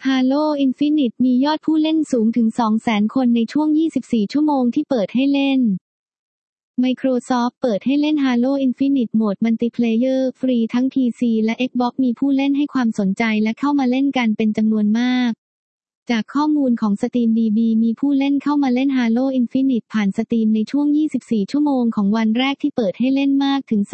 Halo Infinite มียอดผู้เล่นสูงถึง 200,000 คนในช่วง 24 ชั่วโมงที่เปิดให้เล่น Microsoft เปิดให้เล่น Halo Infinite โหมดมัลติเพลเยอร์ฟรีทั้ง PC และ Xbox มีผู้เล่นให้ความสนใจและเข้ามาเล่นกันเป็นจำนวนมากจากข้อมูลของ SteamDB มีผู้เล่นเข้ามาเล่น Halo Infinite ผ่าน Steam ในช่วง 24 ชั่วโมงของวันแรกที่เปิดให้เล่นมากถึง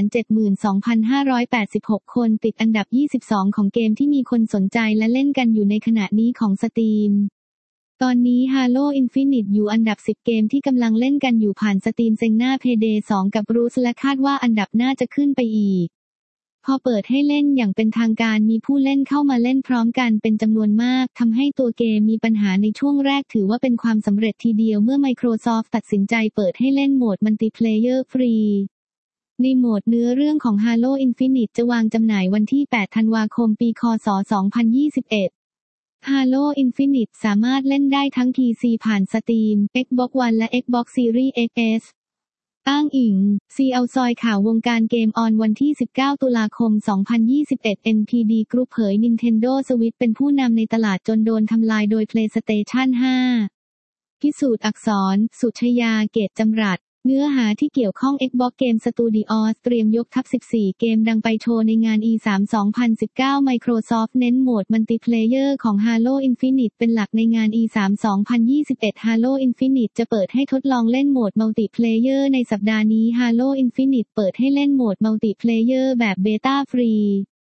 272,586 คนติดอันดับ 22 ของเกมที่มีคนสนใจและเล่นกันอยู่ในขณะนี้ของ Steam ตอนนี้ Halo Infinite อยู่อันดับ 10 เกมที่กำลังเล่นกันอยู่ผ่าน Steam เซ็งหน้า Payday 2 กับ Rust และคาดว่าอันดับน่าจะขึ้นไปอีกพอเปิดให้เล่นอย่างเป็นทางการมีผู้เล่นเข้ามาเล่นพร้อมกันเป็นจำนวนมากทำให้ตัวเกมมีปัญหาในช่วงแรกถือว่าเป็นความสำเร็จทีเดียวเมื่อ Microsoft ตัดสินใจเปิดให้เล่นโหมดมัลติเพลเยอร์ฟรีในโหมดเนื้อเรื่องของ Halo Infinite จะวางจำหน่ายวันที่ 8 ธันวาคม ปี ค.ศ. 2021 Halo Infinite สามารถเล่นได้ทั้ง PC ผ่าน Steam, Xbox One และ Xbox Series X อ้างอิง CL ซอยข่าววงการเกมออนวันที่ 19 ตุลาคม 2021 NPD Group เผย Nintendo Switch เป็นผู้นำในตลาดจนโดนทำลายโดย PlayStation 5 พิสูจน์อักษร สุชยา เกตจำรัดเนื้อหาที่เกี่ยวข้อง Xbox Game Studios เตรียมยกทัพ 14 เกมดังไปโชว์ในงาน E3 2019 Microsoft เน้นโหมดมัลติเพลเยอร์ของ Halo Infinite เป็นหลักในงาน E3 2021 Halo Infinite จะเปิดให้ทดลองเล่นโหมดมัลติเพลเยอร์ในสัปดาห์นี้ Halo Infinite เปิดให้เล่นโหมดมัลติเพลเยอร์แบบเบต้าฟรี